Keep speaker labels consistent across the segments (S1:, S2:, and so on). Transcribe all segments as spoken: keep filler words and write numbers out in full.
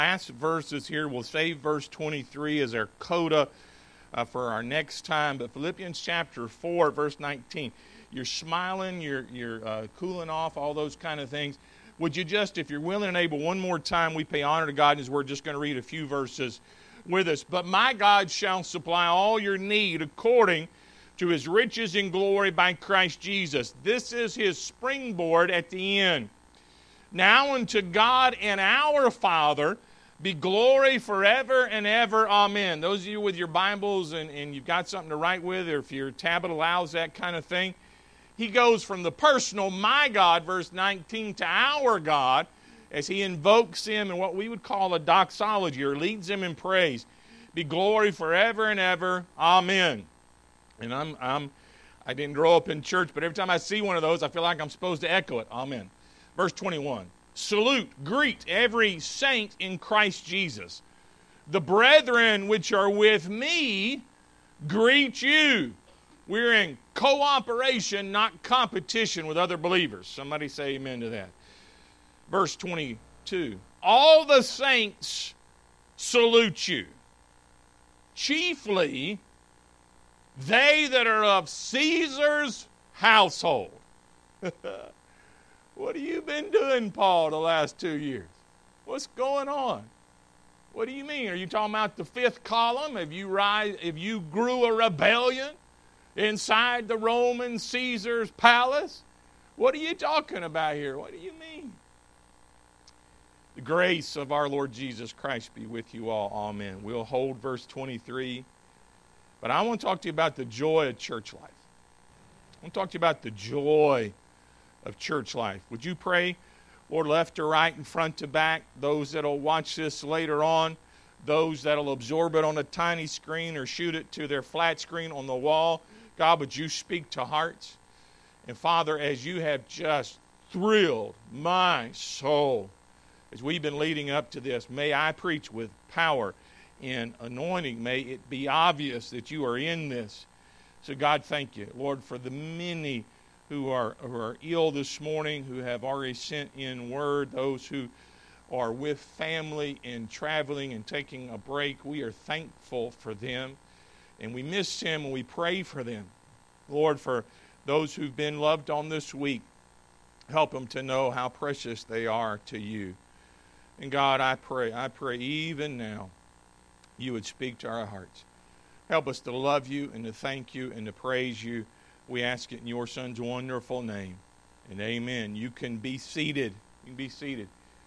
S1: last verses here. We'll save verse twenty-three as our coda uh, for our next time. But Philippians chapter four, verse nineteen. You're smiling, you're, you're uh, cooling off, all those kind of things. Would you just, if you're willing and able, one more time, we pay honor to God and His Word, just going to read a few verses with us. But my God shall supply all your need according to His riches in glory by Christ Jesus. This is His springboard at the end. Now unto God and our Father be glory forever and ever. Amen. Those of you with your Bibles and, and you've got something to write with, or if your tablet allows that kind of thing, he goes from the personal, my God, verse nineteen, to our God, as he invokes Him in what we would call a doxology, or leads Him in praise. Be glory forever and ever. Amen. And I'm, I'm, I didn't grow up in church, but every time I see one of those, I feel like I'm supposed to echo it. Amen. Verse twenty-one. Salute, greet every saint in Christ Jesus. The brethren which are with me greet you. We're in cooperation, not competition with other believers. Somebody say amen to that. Verse twenty-two. All the saints salute you. Chiefly they that are of Caesar's household. What have you been doing, Paul, the last two years? What's going on? What do you mean? Are you talking about the fifth column? Have you rise, have you grew a rebellion inside the Roman Caesar's palace? What are you talking about here? What do you mean? The grace of our Lord Jesus Christ be with you all. Amen. We'll hold verse twenty-three. But I want to talk to you about the joy of church life. I want to talk to you about the joy of church life. Would you pray, Lord, left to right and front to back, those that will watch this later on, those that will absorb it on a tiny screen or shoot it to their flat screen on the wall. God, would you speak to hearts? And Father, as you have just thrilled my soul, as we've been leading up to this, may I preach with power and anointing. May it be obvious that you are in this. So God, thank you, Lord, for the many who are, who are ill this morning, who have already sent in word, those who are with family and traveling and taking a break. We are thankful for them, and we miss them and we pray for them. Lord, for those who've been loved on this week, help them to know how precious they are to you. And God, I pray, I pray even now you would speak to our hearts. Help us to love you and to thank you and to praise you. We ask it in your Son's wonderful name. And amen. You can be seated. You can be seated.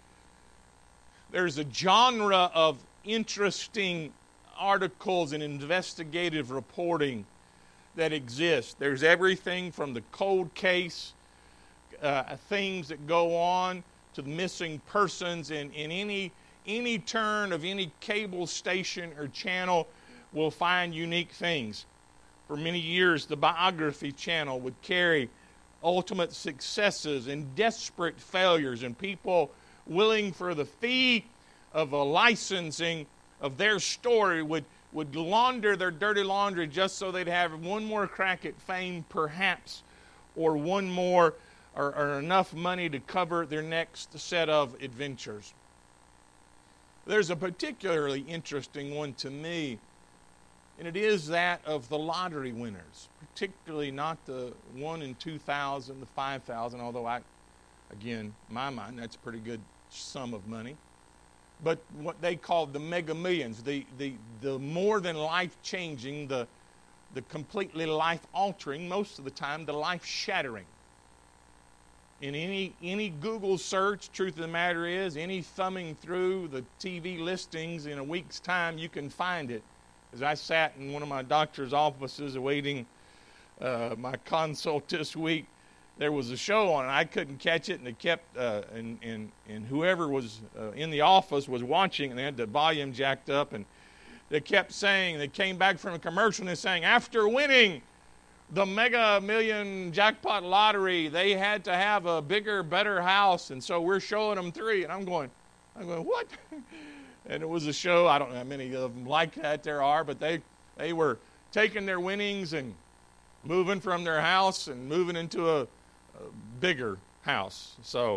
S1: There's a genre of interesting articles and investigative reporting that exists. There's everything from the cold case, uh, things that go on, to the missing persons, and in any any turn of any cable station or channel will find unique things. For many years, the Biography Channel would carry ultimate successes and desperate failures, and people willing for the fee of a licensing of their story would, would launder their dirty laundry just so they'd have one more crack at fame, perhaps, or one more, or, or enough money to cover their next set of adventures. There's a particularly interesting one to me, and it is that of the lottery winners, particularly not the one in two thousand, the five thousand, although I, again, in my mind, that's a pretty good sum of money. But what they called the mega millions, the, the, the more than life-changing, the, the completely life-altering, most of the time, the life-shattering. In any any Google search, truth of the matter is, any thumbing through the T V listings in a week's time, you can find it. As I sat in one of my doctor's offices awaiting uh, my consult this week, there was a show on, and I couldn't catch it, and it kept, uh, and, and, and whoever was uh, in the office was watching, and they had the volume jacked up, and they kept saying, they came back from a commercial, and they're saying, after winning the mega million jackpot lottery, they had to have a bigger, better house, and so we're showing them three. And I'm going, I'm going, what? And it was a show, I don't know how many of them like that there are, but they, they were taking their winnings and moving from their house and moving into a, a bigger house. So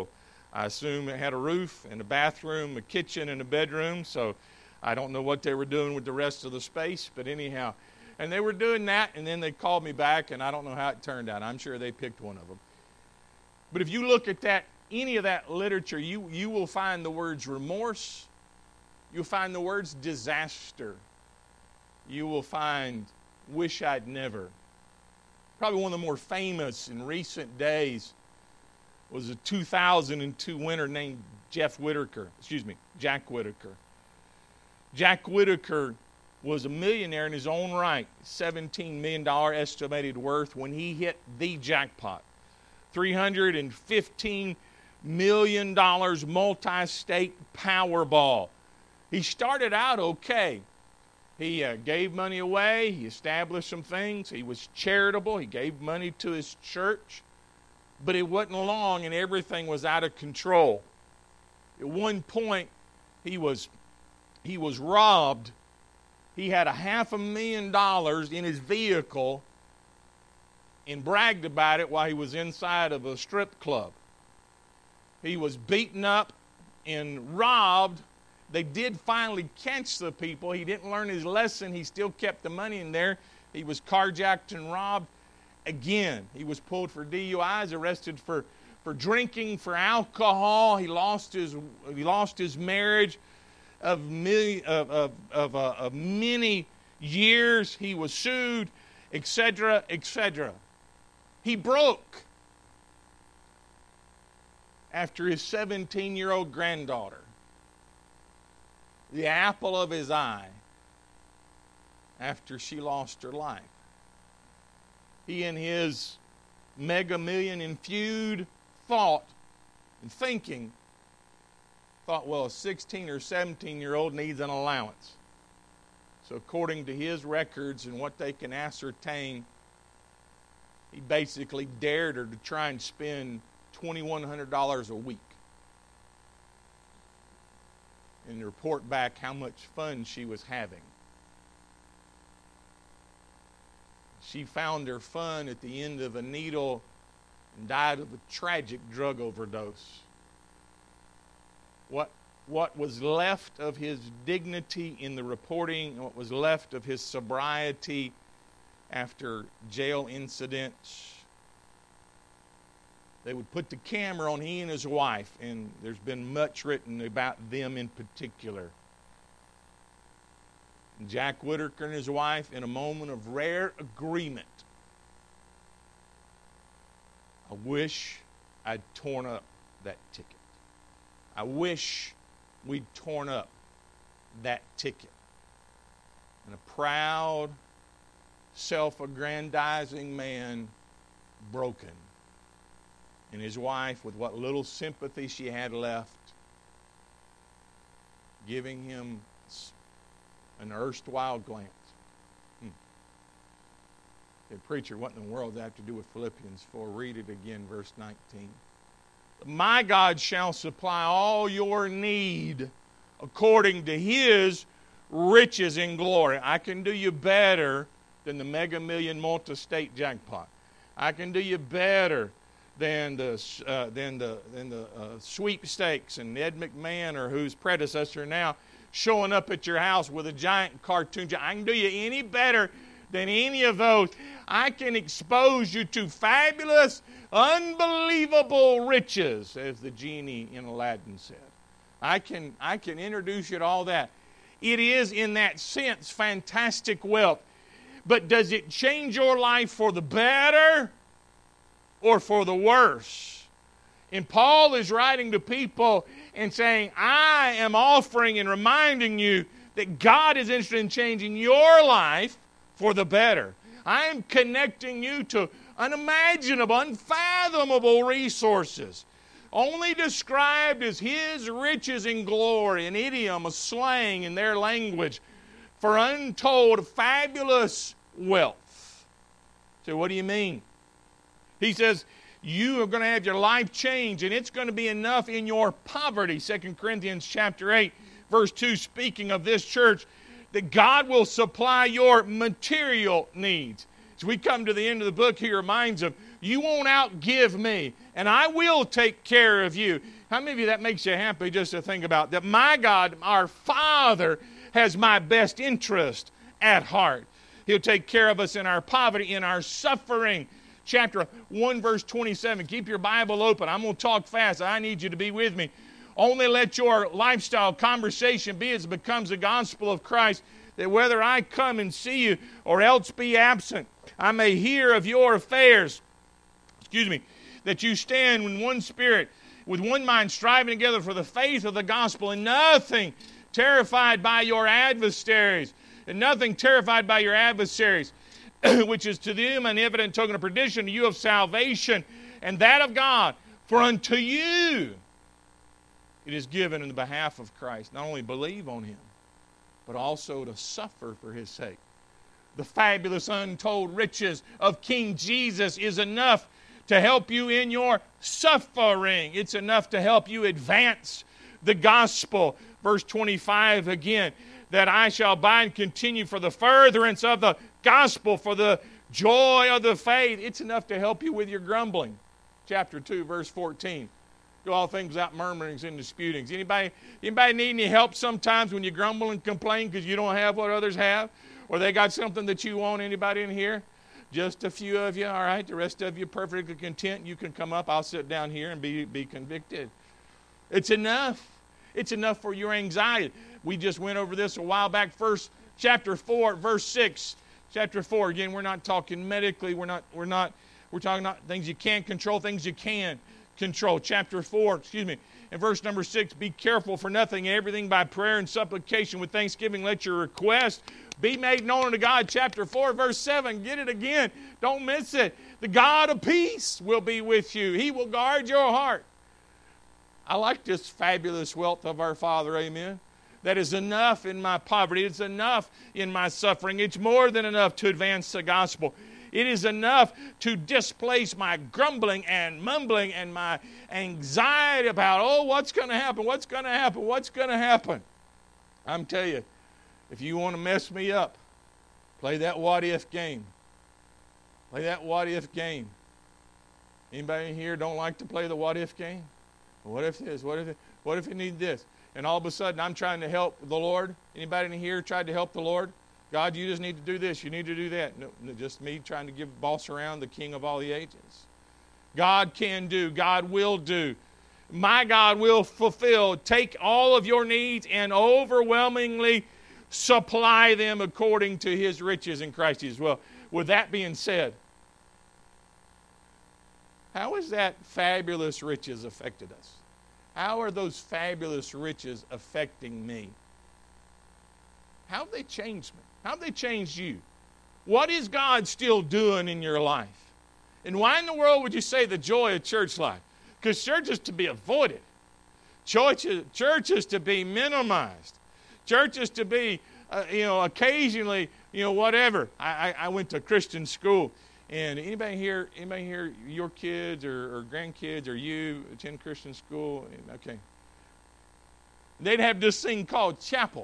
S1: I assume it had a roof and a bathroom, a kitchen, and a bedroom, so I don't know what they were doing with the rest of the space, but anyhow. And they were doing that, and then they called me back, and I don't know how it turned out. I'm sure they picked one of them. But if you look at that, any of that literature, you, you will find the words remorse. You'll find the words disaster. You will find wish I'd never. Probably one of the more famous in recent days was a two thousand two winner named Jeff Whitaker. Excuse me, Jack Whitaker. Jack Whitaker was a millionaire in his own right, seventeen million dollars estimated worth when he hit the jackpot. three hundred fifteen million dollars multi-state Powerball. He started out okay. He uh, gave money away. He established some things. He was charitable. He gave money to his church. But it wasn't long and everything was out of control. At one point, he was, he was robbed. He had a half a million dollars in his vehicle and bragged about it while he was inside of a strip club. He was beaten up and robbed. They did finally catch the people. He didn't learn his lesson. He still kept the money in there. He was carjacked and robbed. Again, he was pulled for D U Is, arrested for, for drinking, for alcohol. He lost his he lost his marriage of many, of, of, of, uh, of many years. He was sued, et cetera, et cetera. He broke after his seventeen-year-old granddaughter, the apple of his eye, after she lost her life. He and his mega million in feud thought and thinking, thought, well, a sixteen or seventeen-year-old needs an allowance. So according to his records and what they can ascertain, he basically dared her to try and spend twenty-one hundred dollars a week and report back how much fun she was having. She found her fun at the end of a needle and died of a tragic drug overdose. What, what was left of his dignity in the reporting, and what was left of his sobriety after jail incidents, they would put the camera on he and his wife, and there's been much written about them in particular. Jack Whitaker and his wife, in a moment of rare agreement, I wish I'd torn up that ticket. I wish we'd torn up that ticket. And a proud, self-aggrandizing man, broken. And his wife, with what little sympathy she had left, giving him an erstwhile glance. Hmm. Said, preacher, what in the world does that have to do with Philippians four? Read it again, verse nineteen. My God shall supply all your need according to His riches in glory. I can do you better than the mega million multi-state jackpot. I can do you better than the uh, than the than the uh, sweepstakes and Ed McMahon, or whose predecessor now, showing up at your house with a giant cartoon. I can do you any better than any of those. I can expose you to fabulous, unbelievable riches, as the genie in Aladdin said. I can, I can introduce you to all that. It is, in that sense, fantastic wealth. But does it change your life for the better or for the worse? And Paul is writing to people and saying, I am offering and reminding you that God is interested in changing your life for the better. I am connecting you to unimaginable, unfathomable resources, only described as His riches in glory, an idiom, a slang in their language, for untold, fabulous wealth. So what do you mean? He says, you are going to have your life change, and it's going to be enough in your poverty. Second Corinthians chapter eight, verse two, speaking of this church, that God will supply your material needs. As we come to the end of the book, he reminds them, you won't outgive me, and I will take care of you. How many of you that makes you happy just to think about that? My God, our Father, has my best interest at heart. He'll take care of us in our poverty, in our suffering. Chapter one, verse twenty-seven. Keep your Bible open. I'm going to talk fast. I need you to be with me. Only let your lifestyle, conversation be as it becomes the gospel of Christ, that whether I come and see you or else be absent, I may hear of your affairs. Excuse me. That you stand in one spirit, with one mind, striving together for the faith of the gospel, and nothing terrified by your adversaries, and nothing terrified by your adversaries, which is to them an evident token of perdition, to you of salvation, and that of God. For unto you it is given in the behalf of Christ, not only believe on him, but also to suffer for his sake. The fabulous untold riches of King Jesus is enough to help you in your suffering. It's enough to help you advance the gospel. Verse twenty-five again, that I shall abide and continue for the furtherance of the gospel, for the joy of the faith. It's enough to help you with your grumbling. Chapter two, verse fourteen. Do all things without murmurings and disputings. Anybody, anybody need any help sometimes when you grumble and complain because you don't have what others have? Or they got something that you want? Anybody in here? Just a few of you, all right? The rest of you perfectly content. You can come up. I'll sit down here and be, be convicted. It's enough. It's enough for your anxiety. We just went over this a while back. First, chapter four, verse six. Chapter four, again, we're not talking medically. We're not, we're not, we're talking about things you can't control, things you can control. Chapter four, excuse me, in verse number six, be careful for nothing, everything by prayer and supplication with thanksgiving. Let your request be made known unto God. Chapter four, verse seven, get it again. Don't miss it. The God of peace will be with you. He will guard your heart. I like this fabulous wealth of our Father, amen. That is enough in my poverty. It's enough in my suffering. It's more than enough to advance the gospel. It is enough to displace my grumbling and mumbling and my anxiety about, oh, what's going to happen? What's going to happen? What's going to happen? I'm telling you, if you want to mess me up, play that what-if game. Play that what-if game. Anybody in here don't like to play the what-if game? What if this? What if, what if you need this? And all of a sudden, I'm trying to help the Lord. Anybody in here tried to help the Lord? God, you just need to do this. You need to do that. No, just me trying to give boss around the King of all the ages. God can do. God will do. My God will fulfill. Take all of your needs and overwhelmingly supply them according to his riches in Christ Jesus. Well, with that being said, how has that fabulous riches affected us? How are those fabulous riches affecting me? How have they changed me? How have they changed you? What is God still doing in your life? And why in the world would you say the joy of church life? Because church is to be avoided. Church is, church is to be minimized. Church is to be, uh, you know, occasionally, you know, whatever. I, I, I went to Christian school. And anybody here, anybody here, your kids or, or grandkids or you attend Christian school? Okay. They'd have this thing called chapel.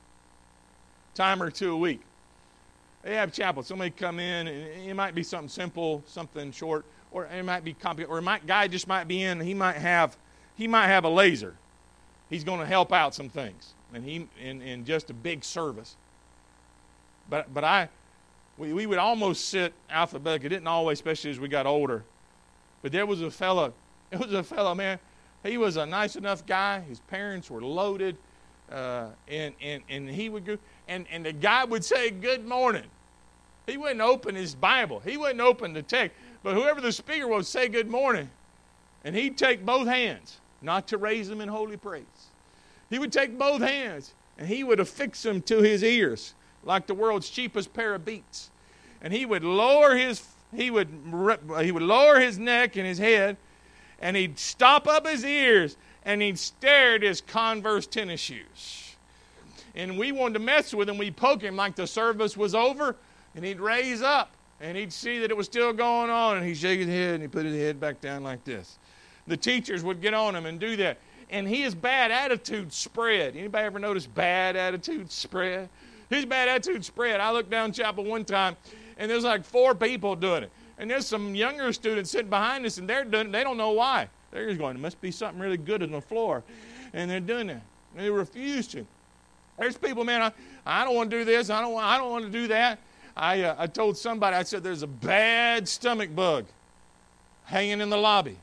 S1: Time or two a week. They have chapel. Somebody come in, and it might be something simple, something short, or it might be complicated, or a guy just might be in. He might have, he might have a laser. He's going to help out some things, and he in, in just a big service. But but I, we we would almost sit alphabetically. It didn't always, especially as we got older. But there was a fella. It was a fella, man. He was a nice enough guy. His parents were loaded, uh, and and and he would go. And, and the guy would say, good morning. He wouldn't open his Bible. He wouldn't open the text. But whoever the speaker was, say good morning. And he'd take both hands, not to raise them in holy praise. He would take both hands, and he would affix them to his ears, like the world's cheapest pair of Beats. And he would lower his, he would, he would lower his neck and his head, and he'd stop up his ears, and he'd stare at his Converse tennis shoes. And we wanted to mess with him. We'd poke him like the service was over, and he'd raise up, and he'd see that it was still going on, and he'd shake his head, and he'd put his head back down like this. The teachers would get on him and do that. And his bad attitude spread. Anybody ever notice bad attitude spread? His bad attitude spread. I looked down chapel one time, and there's like four people doing it. And there's some younger students sitting behind us, and they're doing it. They don't know why. They're just going, there must be something really good on the floor. And they're doing that. And they refuse to. There's people, man, I, I don't want to do this. I don't want, I don't want to do that. I, uh, I told somebody, I said, there's a bad stomach bug hanging in the lobby.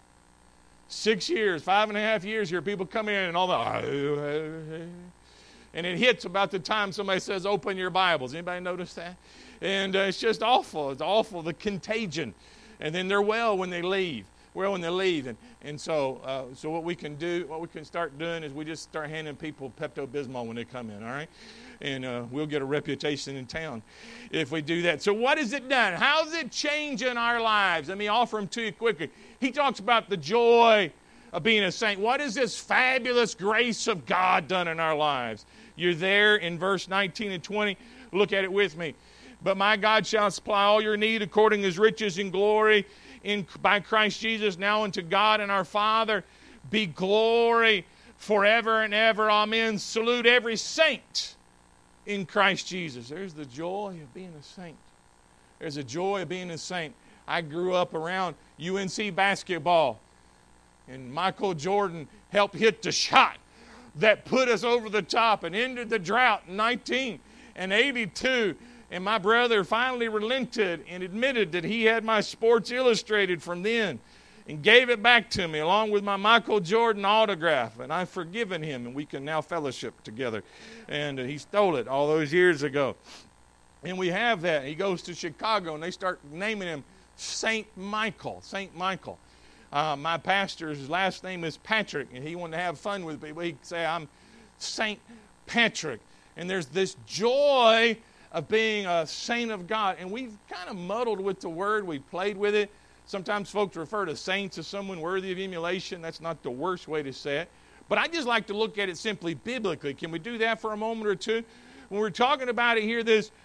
S1: Six years, five and a half years here, people come in and all the, and it hits about the time somebody says, open your Bibles. Anybody notice that? And uh, it's just awful. It's awful, the contagion. And then they're well when they leave. Well when they leave. And, and so uh, so what we can do, what we can start doing is we just start handing people Pepto-Bismol when they come in, all right? And uh, we'll get a reputation in town if we do that. So what has it done? How's it changing our lives? Let me offer them to you quickly. He talks about the joy of being a saint. What has this fabulous grace of God done in our lives? You're there in verse nineteen and twenty. Look at it with me. But my God shall supply all your need according to his riches in glory in by Christ Jesus. Now unto God and our Father be glory forever and ever. Amen. Salute every saint in Christ Jesus. There's the joy of being a saint. There's a joy of being a saint. I grew up around U N C basketball, and Michael Jordan helped hit the shot that put us over the top and ended the drought in nineteen eighty-two. And my brother finally relented and admitted that he had my Sports Illustrated from then and gave it back to me along with my Michael Jordan autograph. And I've forgiven him, and we can now fellowship together. And uh, he stole it all those years ago. And we have that. He goes to Chicago, and they start naming him Saint Michael. Saint Michael. Uh, my pastor's last name is Patrick, and he wanted to have fun with people. He'd say, I'm Saint Patrick. And there's this joy of being a saint of God. And we've kind of muddled with the word. We've played with it. Sometimes folks refer to saints as someone worthy of emulation. That's not the worst way to say it. But I just like to look at it simply biblically. Can we do that for a moment or two? When we're talking about it here, this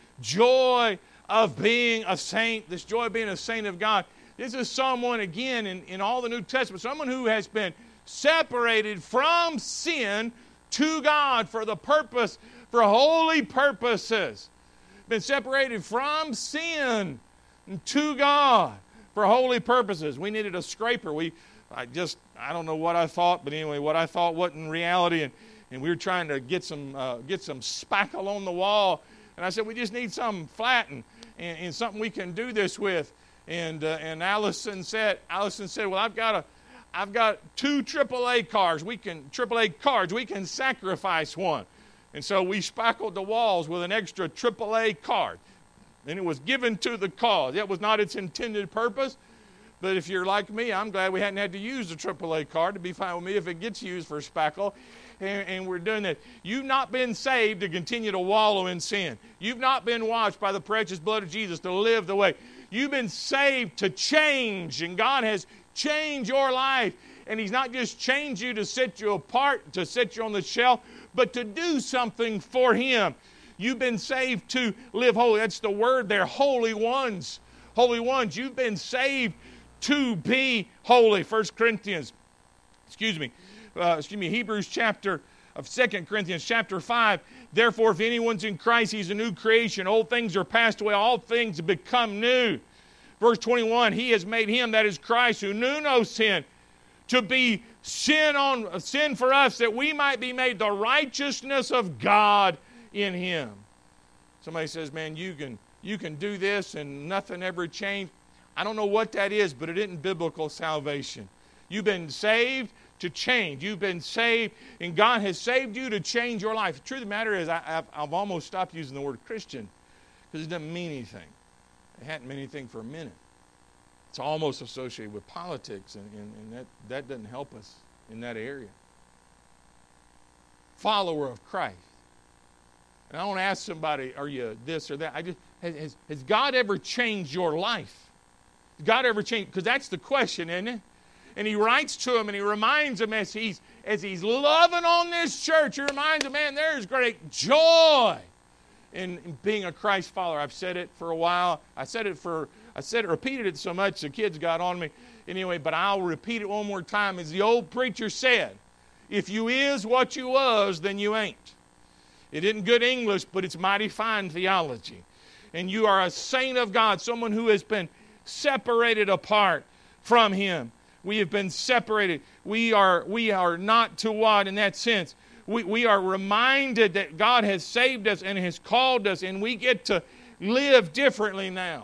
S1: joy of being a saint, this joy of being a saint of God, this is someone, again, in, in all the New Testament, someone who has been separated from sin to God for the purpose, for holy purposes. Been separated from sin to God for holy purposes. We needed a scraper. We, I just, I don't know what I thought, but anyway, what I thought wasn't reality, and, and we were trying to get some uh, get some spackle on the wall, and I said, we just need something flattened and, and something we can do this with. And uh, and Allison said, Allison said, well, I've got a, I've got two triple A cars. We can triple A cards. We can sacrifice one. And so we spackled the walls with an extra triple A card. And it was given to the cause. That was not its intended purpose. But if you're like me, I'm glad we hadn't had to use the triple A card. To be fine with me if it gets used for spackle. And, and we're doing that. You've not been saved to continue to wallow in sin. You've not been washed by the precious blood of Jesus to live the way. You've been saved to change. And God has changed your life. And he's not just changed you to set you apart, to set you on the shelf, but to do something for him. You've been saved to live holy. That's the word there, holy ones. Holy ones. You've been saved to be holy. First Corinthians, excuse me, uh, excuse me, Hebrews chapter of Second Corinthians chapter five. Therefore, if anyone's in Christ, he's a new creation. Old things are passed away. All things have become new. Verse twenty-one, he has made him, that is Christ, who knew no sin, to be sin on sin for us, that we might be made the righteousness of God in him. Somebody says, man, you can you can do this and nothing ever changed. I don't know what that is, but it isn't biblical salvation. You've been saved to change. You've been saved, and God has saved you to change your life. The truth of the matter is, I, I've, I've almost stopped using the word Christian because it doesn't mean anything. It hadn't meant anything for a minute. It's almost associated with politics, and, and, and that, that doesn't help us in that area. Follower of Christ. And I want to ask somebody, are you this or that? I just has, has God ever changed your life? Has God ever changed? Because that's the question, isn't it? And he writes to him and he reminds him as he's, as he's loving on this church, he reminds him, man, there's great joy in, in being a Christ follower. I've said it for a while. I said it for I said it, repeated it so much the kids got on me. Anyway, but I'll repeat it one more time. As the old preacher said, if you is what you was, then you ain't. It isn't good English, but it's mighty fine theology. And you are a saint of God, someone who has been separated apart from him. We have been separated. We are, we are not to what in that sense? We, we are reminded that God has saved us and has called us, and we get to live differently now.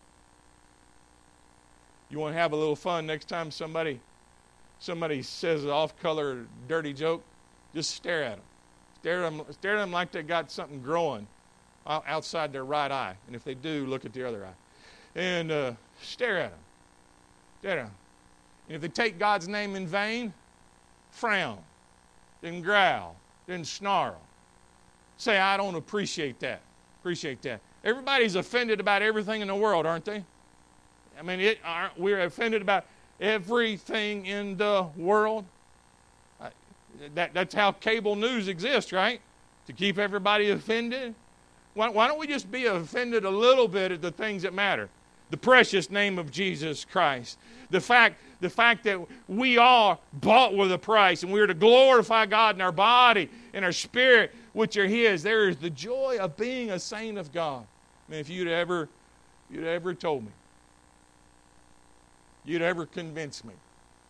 S1: You want to have a little fun next time somebody somebody says an off-color dirty joke? Just stare at them. Stare at them, stare at them like they got something growing outside their right eye. And if they do, look at the other eye. And uh, stare at them. Stare at them. And if they take God's name in vain, frown. Then growl. Then snarl. Say, I don't appreciate that. Appreciate that. Everybody's offended about everything in the world, aren't they? I mean, it, aren't, we're offended about everything in the world. Uh, that, that's how cable news exists, right? To keep everybody offended. Why, why don't we just be offended a little bit at the things that matter? The precious name of Jesus Christ. The fact, the fact that we are bought with a price, and we are to glorify God in our body and our spirit, which are His. There is the joy of being a saint of God. I mean, if you'd ever, you'd ever told me, you'd ever convinced me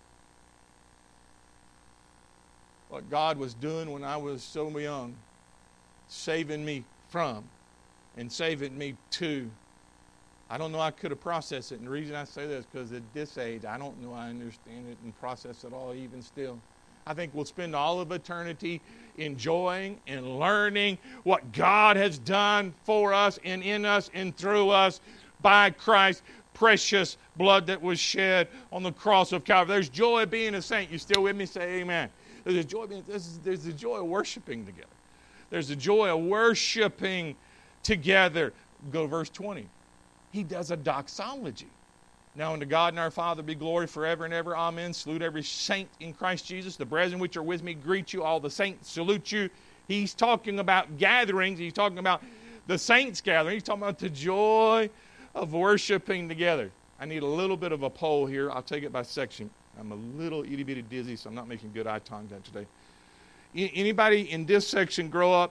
S1: what God was doing when I was so young, saving me from and saving me to. I don't know I could have processed it. And the reason I say that is because at this age, I don't know I understand it and process it all even still. I think we'll spend all of eternity enjoying and learning what God has done for us and in us and through us by Christ's precious blood that was shed on the cross of Calvary. There's joy of being a saint. You still with me? Say amen. There's a joy, being, there's, there's the joy of worshiping together. There's the joy of worshiping together. Go to verse twenty. He does a doxology. Now unto God and our Father be glory forever and ever. Amen. Salute every saint in Christ Jesus. The brethren which are with me greet you. All the saints salute you. He's talking about gatherings. He's talking about the saints gathering. He's talking about the joy of worshiping together. I need a little bit of a poll here. I'll take it by section. I'm a little itty bitty dizzy, so I'm not making good eye contact today. Anybody in this section grow up,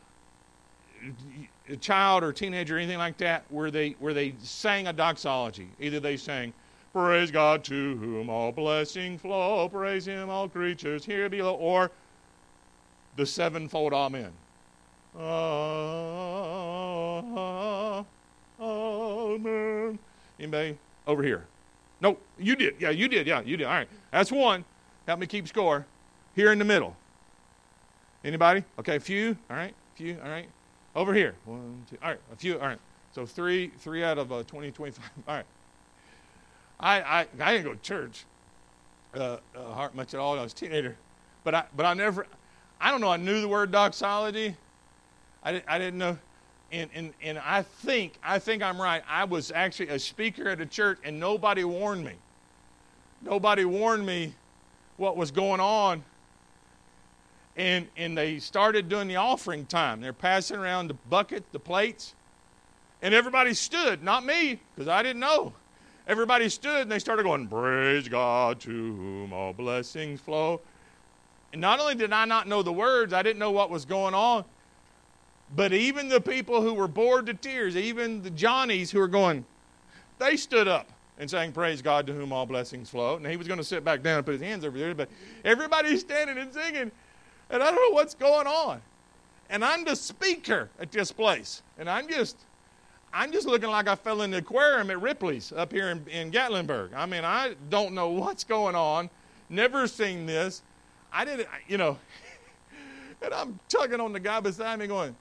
S1: a child or teenager or anything like that, where they where they sang a doxology? Either they sang, praise God to whom all blessings flow, praise Him all creatures here below, or the sevenfold amen. Amen. Anybody over here? No, you did. Yeah, you did. Yeah, you did. All right, that's one. Help me keep score. Here in the middle. Anybody? Okay, a few. All right, a few. All right. Over here. One, two. All right, a few. All right. So three, three out of uh, twenty, twenty-five. All right. I, I, I didn't go to church uh, uh, much at all when I was a teenager, but I, but I never, I don't know. I knew the word doxology. I didn't, I didn't know, and and and I think, I think I'm right. I was actually a speaker at a church, and nobody warned me. Nobody warned me what was going on. And and they started doing the offering time. They're passing around the bucket, the plates, and everybody stood. Not me, because I didn't know. Everybody stood, and they started going, praise God to whom all blessings flow. And not only did I not know the words, I didn't know what was going on, but even the people who were bored to tears, even the Johnnies who were going, they stood up and sang, praise God to whom all blessings flow. And he was going to sit back down and put his hands over there, but everybody's standing and singing. And I don't know what's going on. And I'm the speaker at this place. And I'm just, I'm just looking like I fell in the aquarium at Ripley's up here in, in Gatlinburg. I mean, I don't know what's going on. Never seen this. I didn't, you know. And I'm tugging on the guy beside me going,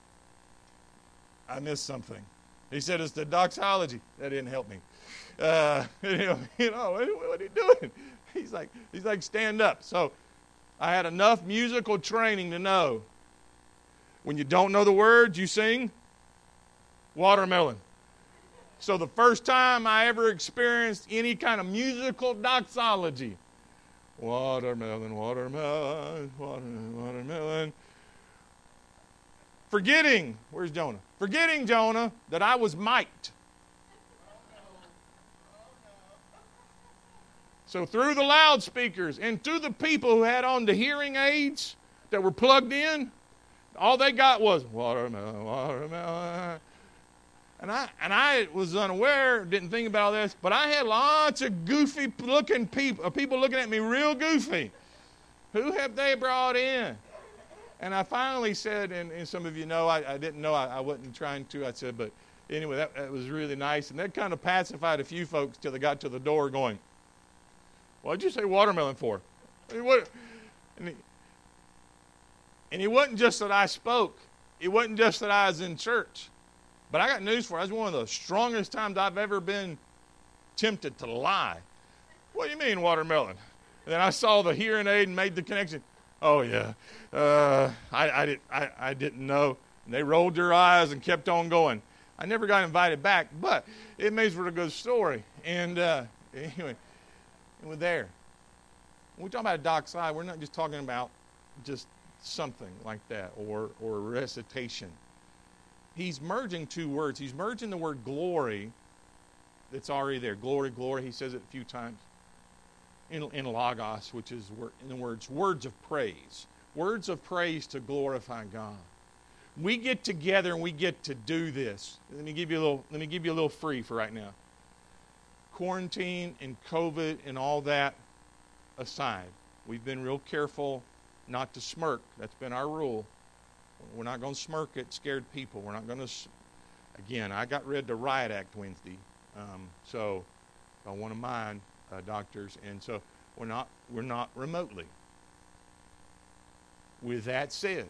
S1: I missed something. He said, it's the doxology. That didn't help me. Uh, you know, you know what, what are you doing? He's like, he's like, stand up. So I had enough musical training to know when you don't know the words, you sing watermelon. So the first time I ever experienced any kind of musical doxology, watermelon, watermelon, watermelon, watermelon. Forgetting, where's Jonah? Forgetting, Jonah, that I was mic'd. So through the loudspeakers and through the people who had on the hearing aids that were plugged in, all they got was watermelon, watermelon. And I and I was unaware, didn't think about all this, but I had lots of goofy looking people, people looking at me real goofy. Who have they brought in? And I finally said, and, and some of you know, I, I didn't know, I, I wasn't trying to, I said, but anyway, that, that was really nice. And that kind of pacified a few folks till they got to the door going, what'd you say watermelon for? I mean, what? And, he, and it wasn't just that I spoke. It wasn't just that I was in church. But I got news for you. That was one of the strongest times I've ever been tempted to lie. What do you mean watermelon? And then I saw the hearing aid and made the connection. Oh, yeah, uh, I, I, did, I, I didn't know. And they rolled their eyes and kept on going. I never got invited back, but it makes for a good story. And uh, anyway, we're there. When we talk about a doxology, we're not just talking about just something like that or, or recitation. He's merging two words. He's merging the word glory that's already there. Glory, glory. He says it a few times. In, in logos, which is in the words, words of praise. Words of praise to glorify God. We get together and we get to do this. Let me give you a little, let me give you a little free for right now. Quarantine and COVID and all that aside, we've been real careful not to smirk. That's been our rule. We're not going to smirk at scared people. We're not going to, again, I got rid of the riot act Wednesday. Um, so I want to mind Uh, doctors, and so we're not we're not remotely. With that said,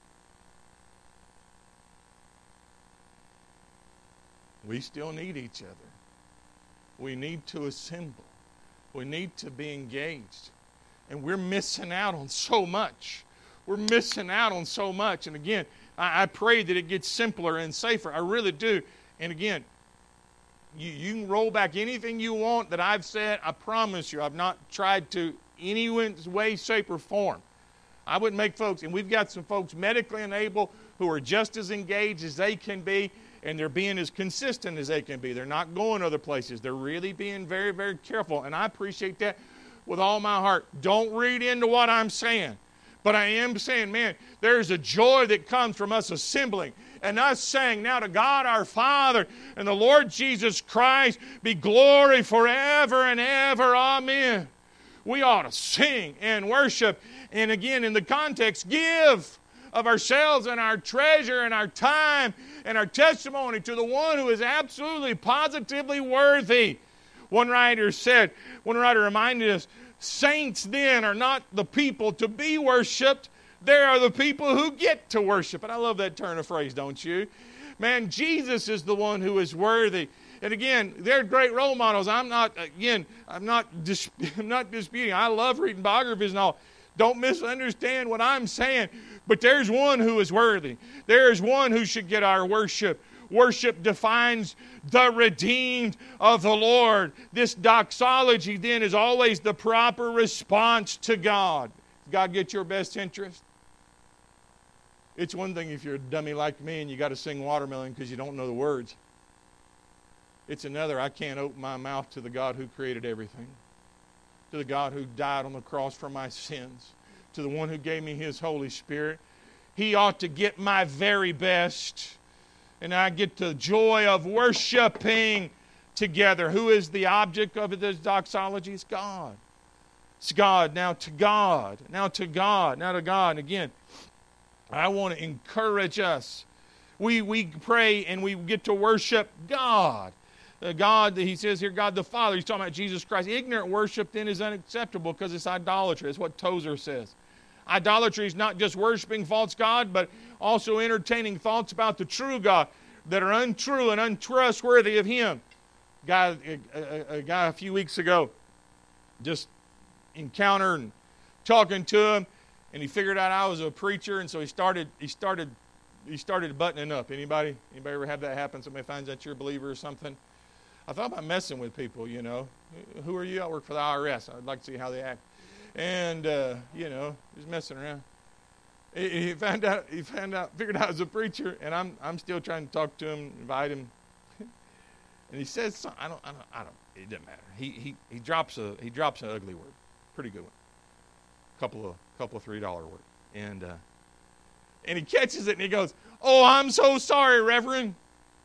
S1: we still need each other. We need to assemble. We need to be engaged. And we're missing out on so much. We're missing out on so much. And again, I, I pray that it gets simpler and safer. I really do. And again, You, you can roll back anything you want that I've said. I promise you, I've not tried to any way, shape, or form. I would make folks, and we've got some folks medically enabled who are just as engaged as they can be, and they're being as consistent as they can be. They're not going other places. They're really being very, very careful, and I appreciate that with all my heart. Don't read into what I'm saying, but I am saying, man, there's a joy that comes from us assembling and us saying now to God our Father and the Lord Jesus Christ be glory forever and ever. Amen. We ought to sing and worship. And again, in the context, give of ourselves and our treasure and our time and our testimony to the one who is absolutely, positively worthy. One writer said, one writer reminded us, saints then are not the people to be worshiped. They are the people who get to worship. And I love that turn of phrase, don't you? Man, Jesus is the one who is worthy. And again, they're great role models. I'm not, again, I'm not, dis- I'm not disputing. I love reading biographies and all. Don't misunderstand what I'm saying. But there's one who is worthy. There's one who should get our worship. Worship defines the redeemed of the Lord. This doxology then is always the proper response to God. God get your best interest? It's one thing if you're a dummy like me and you got to sing watermelon because you don't know the words. It's another, I can't open my mouth to the God who created everything, to the God who died on the cross for my sins, to the one who gave me His Holy Spirit. He ought to get my very best, and I get the joy of worshiping together. Who is the object of this doxology? It's God. It's God. Now to God. Now to God. Now to God. And again, I want to encourage us. We we pray and we get to worship God. Uh, God, he says here, God the Father. He's talking about Jesus Christ. Ignorant worship then is unacceptable because it's idolatry. That's what Tozer says. Idolatry is not just worshiping false God, but also entertaining thoughts about the true God that are untrue and untrustworthy of Him. Guy, a, a, a guy a few weeks ago just encountered and talking to him, and he figured out I was a preacher, and so he started he started he started buttoning up. Anybody anybody ever have that happen? Somebody finds out you're a believer or something? I thought about messing with people, you know. Who are you? I work for the I R S. I'd like to see how they act. And uh, you know, just messing around. He, he found out he found out figured out I was a preacher, and I'm I'm still trying to talk to him, invite him. And he says something, I don't I don't I don't it doesn't matter. He he he drops a he drops an ugly word. Pretty good one. Couple of couple of three dollar word. And uh, and he catches it and he goes, "Oh, I'm so sorry, Reverend."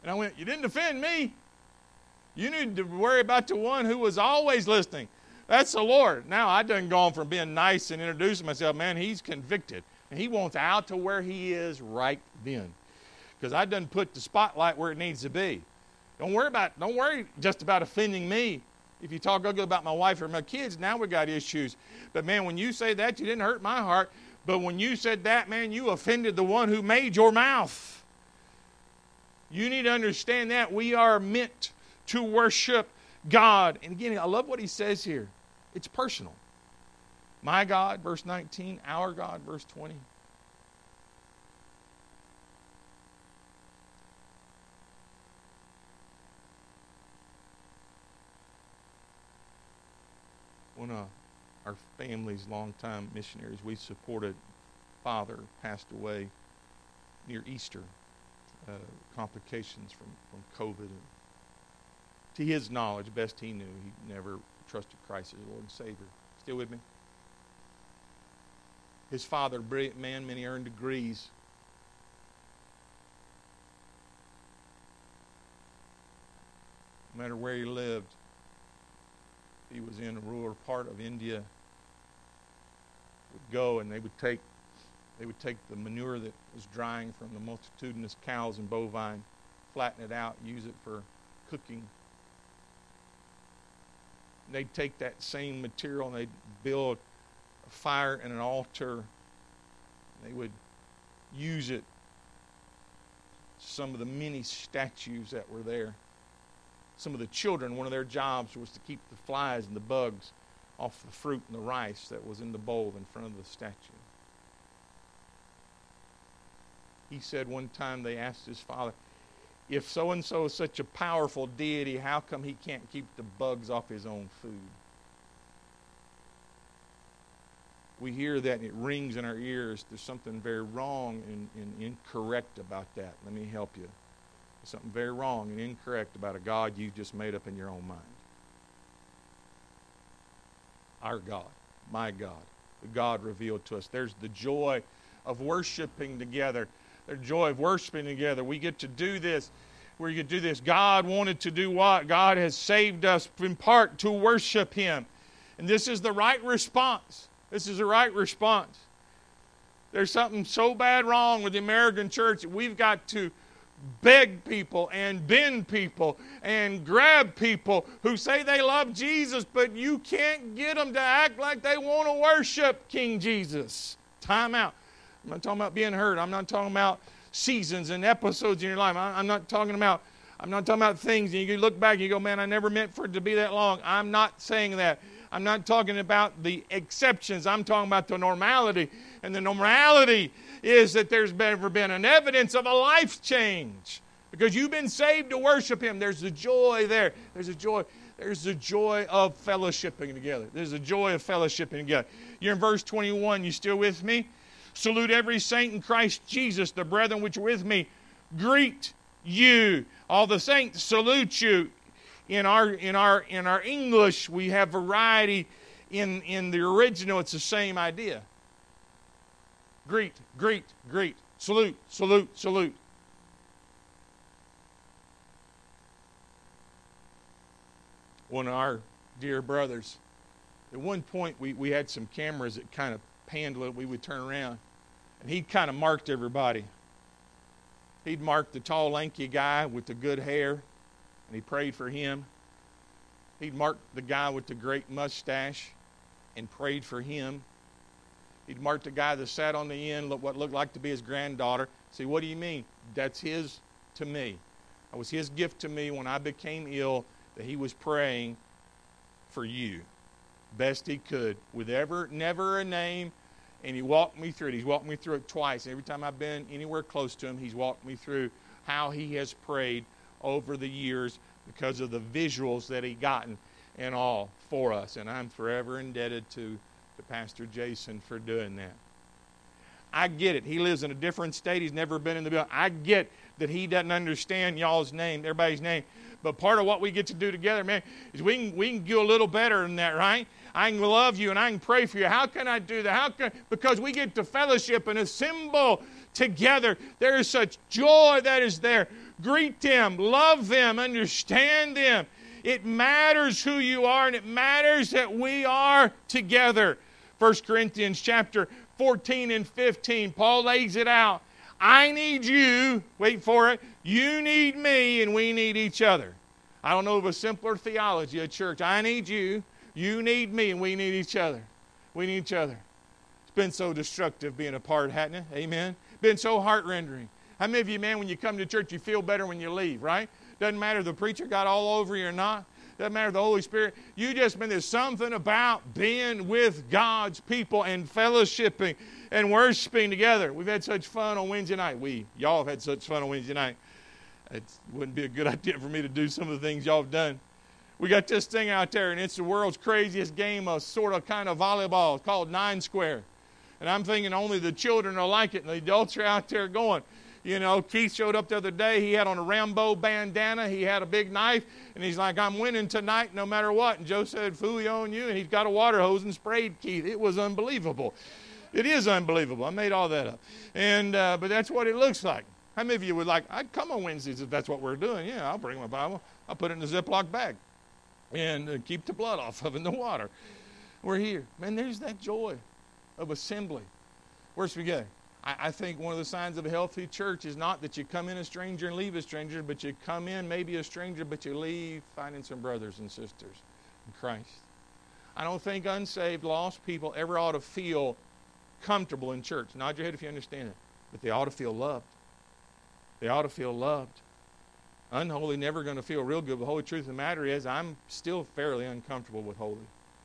S1: And I went, you didn't offend me. You need to worry about the one who was always listening. That's the Lord. Now, I done gone from being nice and introducing myself. Man, he's convicted. And he wants out to where he is right then. Because I done put the spotlight where it needs to be. Don't worry about, don't worry just about offending me. If you talk ugly about my wife or my kids, now we got issues. But man, when you say that, you didn't hurt my heart. But when you said that, man, you offended the one who made your mouth. You need to understand that we are meant to worship God. And again, I love what he says here. It's personal. My God, verse nineteen. Our God, verse twenty. One of our family's longtime missionaries we supported, father passed away near Easter. Uh, complications from, from COVID. And to his knowledge, best he knew, he never trusted Christ as Lord and Savior. Still with me? His father, brilliant man, many earned degrees. No matter where he lived, he was in a rural part of India, would go and they would take They would take the manure that was drying from the multitudinous cows and bovine, flatten it out, use it for cooking. They'd take that same material and they'd build a fire and an altar. They would use it, some of the many statues that were there. Some of the children, one of their jobs was to keep the flies and the bugs off the fruit and the rice that was in the bowl in front of the statue. He said one time they asked his father, if so-and-so is such a powerful deity, how come he can't keep the bugs off his own food? We hear that and it rings in our ears. There's something very wrong and, and incorrect about that. Let me help you. There's something very wrong and incorrect about a God you just made up in your own mind. Our God, my God, the God revealed to us. There's the joy of worshiping together. The joy of worshiping together. We get to do this. We get to do this. God wanted to do what? God has saved us in part to worship Him. And this is the right response. This is the right response. There's something so bad wrong with the American church that we've got to beg people and bend people and grab people who say they love Jesus, but you can't get them to act like they want to worship King Jesus. Time out. I'm not talking about being hurt. I'm not talking about seasons and episodes in your life. I'm not talking about I'm not talking about things and you look back and you go, man, I never meant for it to be that long. I'm not saying that. I'm not talking about the exceptions. I'm talking about the normality. And the normality is that there's never been an evidence of a life change. Because you've been saved to worship Him. There's the joy there. There's a joy. There's the joy of fellowshipping together. There's the joy of fellowshipping together. You're in verse twenty-one. You still with me? Salute every saint in Christ Jesus. The brethren which are with me greet you. All the saints salute you. In our in our in our English, we have variety. In in the original, it's the same idea. Greet, greet, greet. Salute, salute, salute. One of our dear brothers, at one point we, we had some cameras that kind of panned a little. We would turn around. And he kind of marked everybody. He'd mark the tall, lanky guy with the good hair, and he prayed for him. He'd mark the guy with the great mustache and prayed for him. He'd mark the guy that sat on the end, what looked like to be his granddaughter. See, what do you mean? That's his to me. That was his gift to me when I became ill, that he was praying for you. Best he could, with ever, never a name. And he walked me through it. He's walked me through it twice. Every time I've been anywhere close to him, he's walked me through how he has prayed over the years because of the visuals that he gotten and all for us. And I'm forever indebted to, to Pastor Jason for doing that. I get it. He lives in a different state. He's never been in the building. I get that he doesn't understand y'all's name, everybody's name. But part of what we get to do together, man, is we can, we can do a little better than that, right? I can love you and I can pray for you. How can I do that? How can? Because we get to fellowship and assemble together. There is such joy that is there. Greet them, love them, understand them. It matters who you are, and it matters that we are together. First Corinthians chapter fourteen and fifteen, Paul lays it out. I need you, wait for it, you need me, and we need each other. I don't know of a simpler theology of church. I need you, you need me, and we need each other. We need each other. It's been so destructive being apart, hasn't it? Amen? Been so heart-rendering. How many of you, man, when you come to church, you feel better when you leave, right? Doesn't matter if the preacher got all over you or not. Doesn't matter if the Holy Spirit. You just been, there's something about being with God's people and fellowshipping and worshiping together. We've had such fun on Wednesday night. We, y'all have had such fun on Wednesday night. It wouldn't be a good idea for me to do some of the things y'all have done. We got this thing out there, and it's the world's craziest game of sort of kind of volleyball. It's called Nine Square. And I'm thinking only the children are like it, and the adults are out there going. You know, Keith showed up the other day. He had on a Rambo bandana. He had a big knife. And he's like, I'm winning tonight no matter what. And Joe said, fooey on you. And he's got a water hose and sprayed Keith. It was unbelievable. It is unbelievable. I made all that up. And uh, but that's what it looks like. How many of you would like, I'd come on Wednesdays if that's what we're doing. Yeah, I'll bring my Bible. I'll put it in a Ziploc bag. And uh, keep the blood off of it in the water. We're here. Man, there's that joy of assembly. Where's we go? I think one of the signs of a healthy church is not that you come in a stranger and leave a stranger, but you come in maybe a stranger, but you leave finding some brothers and sisters in Christ. I don't think unsaved, lost people ever ought to feel comfortable in church. Nod your head if you understand it. But they ought to feel loved. They ought to feel loved. Unholy never going to feel real good. The holy truth of the matter is I'm still fairly uncomfortable with holy.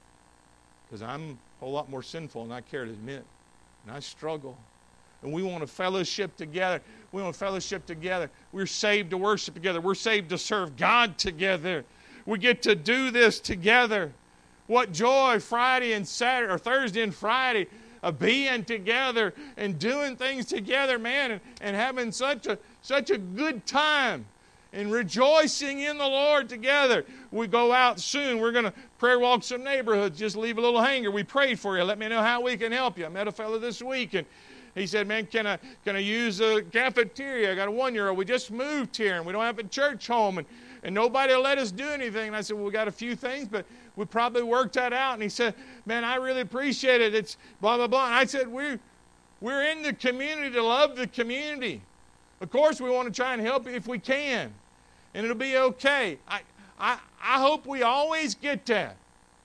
S1: Because I'm a whole lot more sinful than I care to admit. And I struggle. And we want to fellowship together. We want to fellowship together. We're saved to worship together. We're saved to serve God together. We get to do this together. What joy Friday and Saturday, or Thursday and Friday, of being together and doing things together, man, and, and having such a such a good time and rejoicing in the Lord together. We go out soon. We're going to prayer walk some neighborhoods. Just leave a little hanger. We prayed for you. Let me know how we can help you. I met a fellow this week, and he said, man, can I can I use the cafeteria? I got a one-year-old. We just moved here, and we don't have a church home, and, and nobody will let us do anything. And I said, well, we got a few things, but we probably worked that out. And he said, man, I really appreciate it. It's blah, blah, blah. And I said, we're, we're in the community to love the community. Of course, we want to try and help you if we can, and it'll be okay. I, I, I hope we always get that.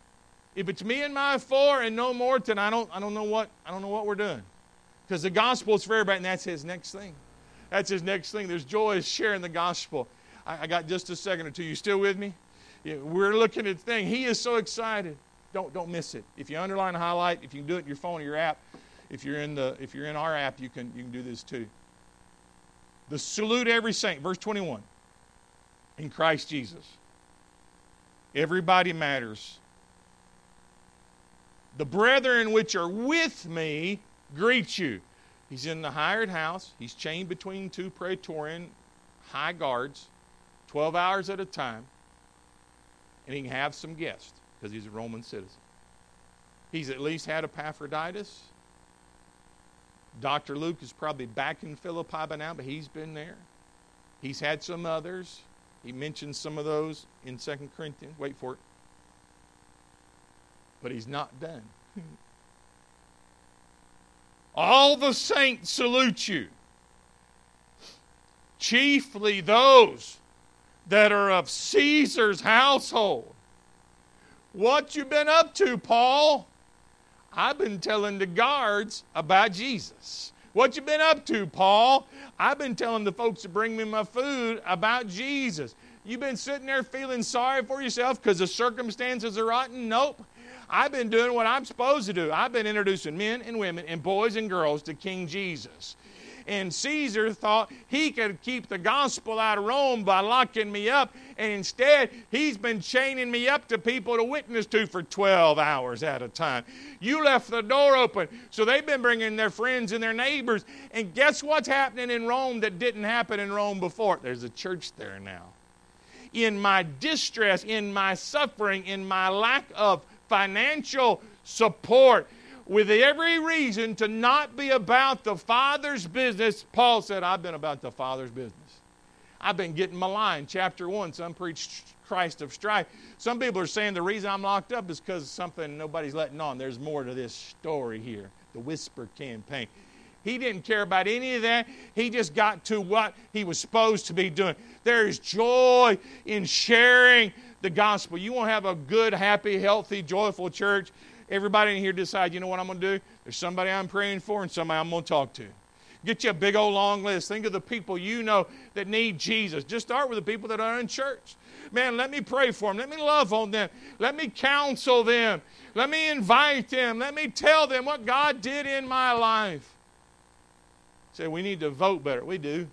S1: If it's me and my four and no more, then I don't, I don't know what, I don't know what we're doing. Because the gospel is for everybody, and that's his next thing. That's his next thing. There's joy in sharing the gospel. I, I got just a second or two. You still with me? Yeah, we're looking at the thing. He is so excited. Don't don't miss it. If you underline and highlight, if you can do it in your phone or your app, if you're in the if you're in our app, you can you can do this too. The salute every saint, verse twenty-one. In Christ Jesus. Everybody matters. The brethren which are with me greet you. He's in the hired house. He's chained between two Praetorian high guards, twelve hours at a time. And he can have some guests because he's a Roman citizen. He's at least had Epaphroditus. Doctor Luke is probably back in Philippi by now, but he's been there. He's had some others. He mentions some of those in Second Corinthians. Wait for it. But he's not done. All the saints salute you, chiefly those that are of Caesar's household. What you been up to, Paul? I've been telling the guards about Jesus. What you been up to, Paul? I've been telling the folks that bring me my food about Jesus. You been sitting there feeling sorry for yourself because the circumstances are rotten? Nope. I've been doing what I'm supposed to do. I've been introducing men and women and boys and girls to King Jesus. And Caesar thought he could keep the gospel out of Rome by locking me up. And instead, he's been chaining me up to people to witness to for twelve hours at a time. You left the door open. So they've been bringing their friends and their neighbors. And guess what's happening in Rome that didn't happen in Rome before? There's a church there now. In my distress, in my suffering, in my lack of financial support, with every reason to not be about the Father's business, Paul said, I've been about the Father's business. I've been getting maligned. Chapter one, some preach Christ of strife. Some people are saying the reason I'm locked up is because of something nobody's letting on. There's more to this story here. The whisper campaign. He didn't care about any of that. He just got to what he was supposed to be doing. There is joy in sharing the gospel. You want to have a good, happy, healthy, joyful church. Everybody in here decide, you know what I'm going to do? There's somebody I'm praying for and somebody I'm going to talk to. Get you a big old long list. Think of the people you know that need Jesus. Just start with the people that are in church. Man, let me pray for them. Let me love on them. Let me counsel them. Let me invite them. Let me tell them what God did in my life. Say, we need to vote better. We do.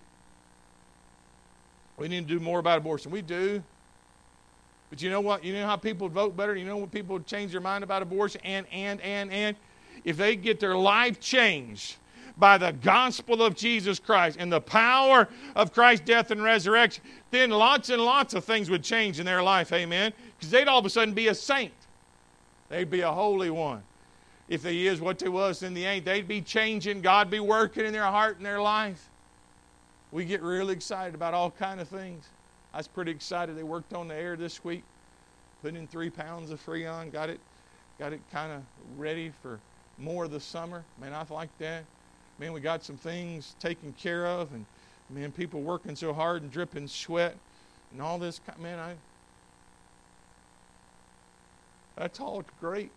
S1: We need to do more about abortion. We do. But you know what? You know how people vote better? You know what people change their mind about abortion? And, and, and, and. If they get their life changed by the gospel of Jesus Christ and the power of Christ's death and resurrection, then lots and lots of things would change in their life, amen? Because they'd all of a sudden be a saint. They'd be a holy one. If they is what they was in the ain't, they'd be changing. God be working in their heart and their life. We get really excited about all kind of things. I was pretty excited. They worked on the air this week, put in three pounds of Freon, got it, got it kind of ready for more of the summer. Man, I like that. Man, we got some things taken care of, and man, people working so hard and dripping sweat and all this. Man, I that's all great.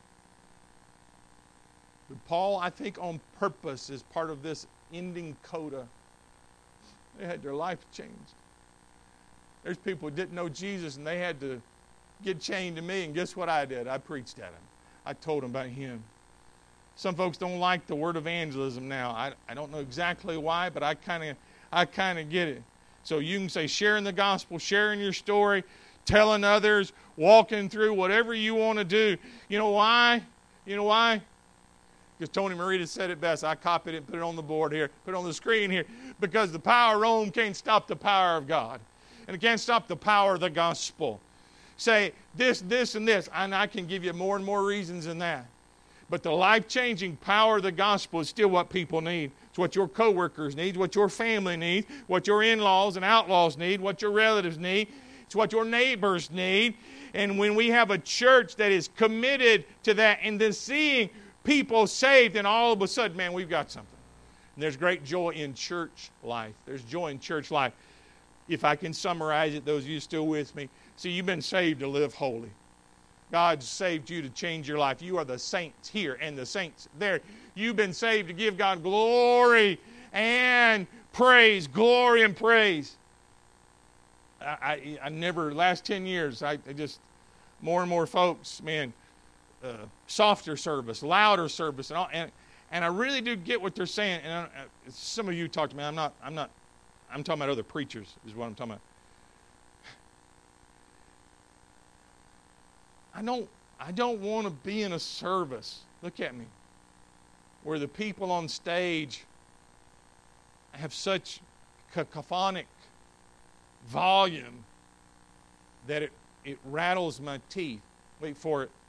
S1: But Paul, I think on purpose, is part of this ending coda. They had their life changed. There's people who didn't know Jesus, and they had to get chained to me, and guess what I did? I preached at them. I told them about Him. Some folks don't like the word evangelism now. I, I don't know exactly why, but I kind of I kind of get it. So you can say sharing the gospel, sharing your story, telling others, walking through whatever you want to do. You know why? You know why? Because Tony Marita said it best. I copied it and put it on the board here, put it on the screen here. Because the power of Rome can't stop the power of God. And it can't stop the power of the gospel. Say this, this, and this. And I can give you more and more reasons than that. But the life-changing power of the gospel is still what people need. It's what your coworkers need, what your family needs, what your in-laws and outlaws need, what your relatives need. It's what your neighbors need. And when we have a church that is committed to that and then seeing people saved, and all of a sudden, man, we've got something. And there's great joy in church life. There's joy in church life. If I can summarize it, those of you still with me, see, you've been saved to live holy. God saved you to change your life. You are the saints here and the saints there. You've been saved to give God glory and praise. Glory and praise. I, I, I never, last ten years, I, I just, more and more folks, man, uh, softer service, louder service, and all, and and I really do get what they're saying. And I, some of you talk to me. I'm not. I'm not. I'm talking about other preachers. Is what I'm talking about. I don't. I don't want to be in a service. Look at me. Where the people on stage have such cacophonic volume that it it rattles my teeth. Wait for it.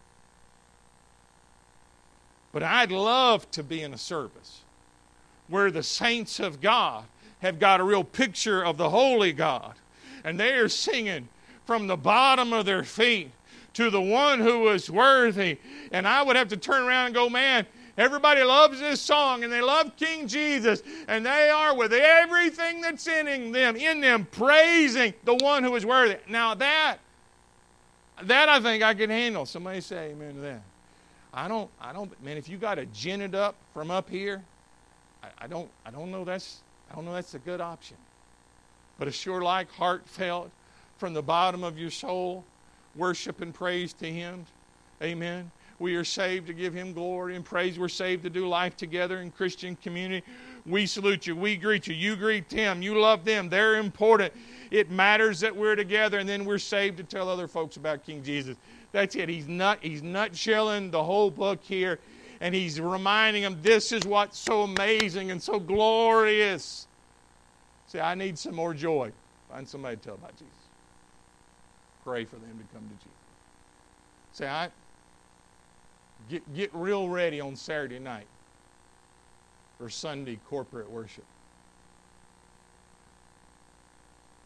S1: But I'd love to be in a service where the saints of God have got a real picture of the holy God. And they are singing from the bottom of their feet to the one who is worthy. And I would have to turn around and go, man, everybody loves this song and they love King Jesus. And they are with everything that's in them, in them, praising the one who is worthy. Now that, that I think I can handle. Somebody say amen to that. I don't, I don't, man, if you got to gin it up from up here, I, I don't, I don't know that's, I don't know that's a good option. But a sure like heartfelt from the bottom of your soul, worship and praise to Him. Amen. We are saved to give Him glory and praise. We're saved to do life together in Christian community. We salute you. We greet you. You greet them. You love them. They're important. It matters that we're together, and then we're saved to tell other folks about King Jesus. That's it. He's nut, he's nutshelling the whole book here, and he's reminding them this is what's so amazing and so glorious. Say, I need some more joy. Find somebody to tell about Jesus. Pray for them to come to Jesus. Say, I get get real ready on Saturday night for Sunday corporate worship.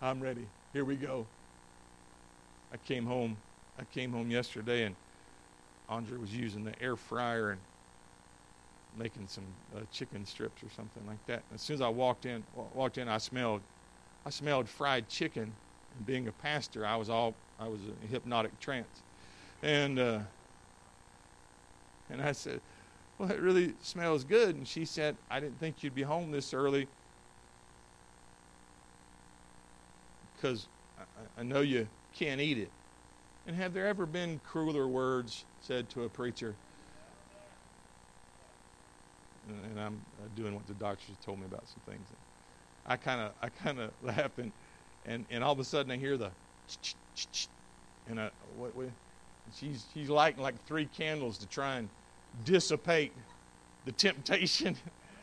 S1: I'm ready. Here we go. I came home. I came home yesterday, and Andre was using the air fryer and making some uh, chicken strips or something like that. And as soon as I walked in, walked in, I smelled, I smelled fried chicken. And being a pastor, I was all, I was in a hypnotic trance, and uh, and I said, "Well, it really smells good." And she said, "I didn't think you'd be home this early because I, I know you can't eat it." And have there ever been crueler words said to a preacher? And, and I'm uh, doing what the doctors told me about some things. I kind of, I kind of laugh, and, and and all of a sudden I hear the, and I, what, what, she's she's lighting like three candles to try and dissipate the temptation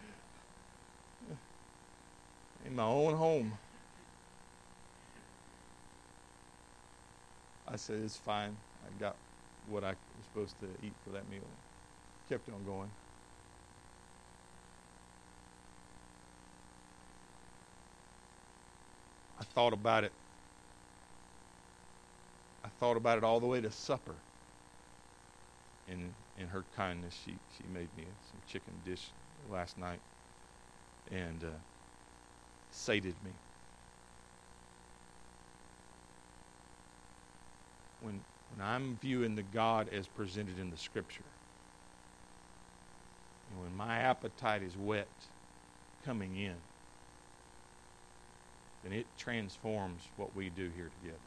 S1: in my own home. I said, "It's fine. I got what I was supposed to eat for that meal." Kept on going. I thought about it. I thought about it all the way to supper. In in her kindness, she, she made me some chicken dish last night and uh, sated me. When when I'm viewing the God as presented in the Scripture, and when my appetite is wet coming in, then it transforms what we do here together.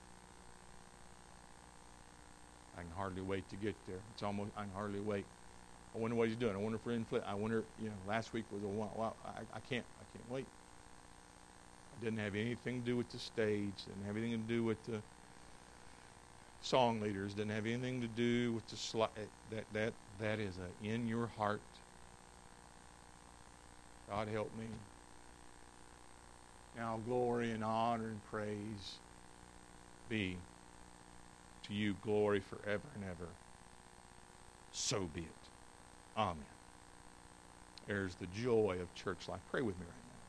S1: I can hardly wait to get there. It's almost, I can hardly wait. I wonder what he's doing. I wonder if we're in Flint. I wonder, you know, last week was a while. Wow, I, I can't, I can't wait. It didn't have anything to do with the stage. Didn't have anything to do with the song leaders. Didn't have anything to do with the slide. That, that, that is a in your heart. God help me. Now glory and honor and praise be to you, glory forever and ever. So be it. Amen. There's the joy of church life. Pray with me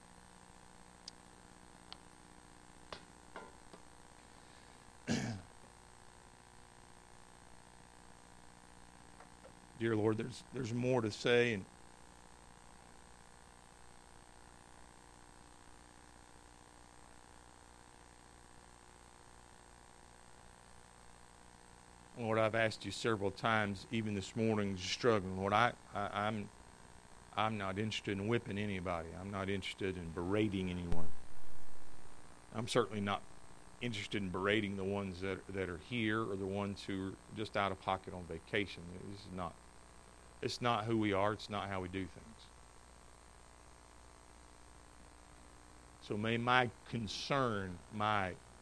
S1: right now. Dear Lord, there's there's more to say, and Lord, I've asked you several times, even this morning, struggling. Lord, I, I, I'm, I'm not interested in whipping anybody. I'm not interested in berating anyone. I'm certainly not interested in berating the ones that that are here or the ones who are just out of pocket on vacation. This is not. It's not who we are. It's not how we do things. So may my concern, my